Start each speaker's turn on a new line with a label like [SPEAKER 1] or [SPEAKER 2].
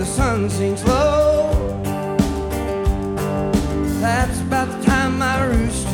[SPEAKER 1] sun sinks low. That's about the time my rooster